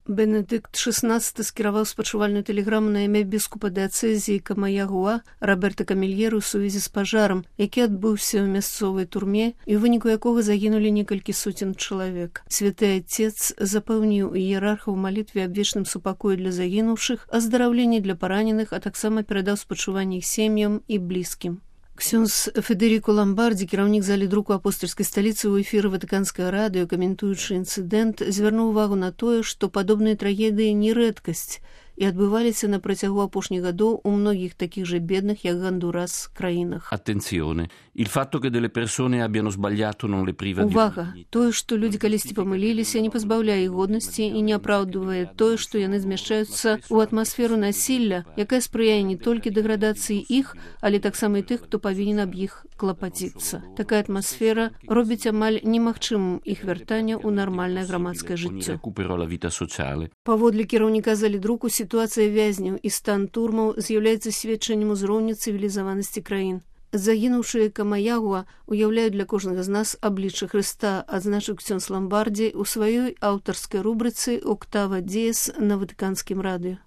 Бенедыкт XVI скіраваў спачувальную тэлеграму на імя біскупа дыяцэзіі Камаягуа Роберта Камільеру ў сувязі з пажарам, які адбыўся ў мясцовай турме і ў выніку якога загінулі некалькі соцень чалавек. Святы Отец запэўніў іерархаў у малітве аб вечным супакоі для загінуўшых, аздараўленні для параненых, а таксама перадаў спачуванне іх сем'ям і блізкім. Ксёндз Федеріко Ламбарді, кіраўнік залі друку апостальскай сталіцы ў эфіры Ватыканскага радыё, каментуючы інцыдэнт, звярнуў увагу на тое, што падобныя трагедыі не рэдкасць і адбываліся на працягу апошніх гадоў у многіх такіх жа бедных, як Гондурас, краінах. Attenzione, il fatto che delle persone abbiano sbagliato non le priva di Увага! Тое, што людзі калісьці памыліліся, не пазбаўляе іх годнасці і не апраўдвае тое, што яны змяшчаюцца ў атмасферу насілля, якая спрыяе не толькі дэградацыі іх, але таксама і тых, хто павінен аб іх клапаціцца. Такая атмасфера робіць амаль немагчымым іх вяртанне ў нармальнае грамадскае жыццё. Паводле кіраўніка залі друку, сітуацыя вязняў і стан турмаў з'яўляецца сведчаннем узроўню цывілізаванасці краін. Загінуўшыя Камаягуа уяўляюць для кожнага з нас аблічча Хрыста, адзначыў ксёндз Ламбарді ў сваёй аўтарскай рубрыцы «Октава Диес» на Ватыканскім радыё.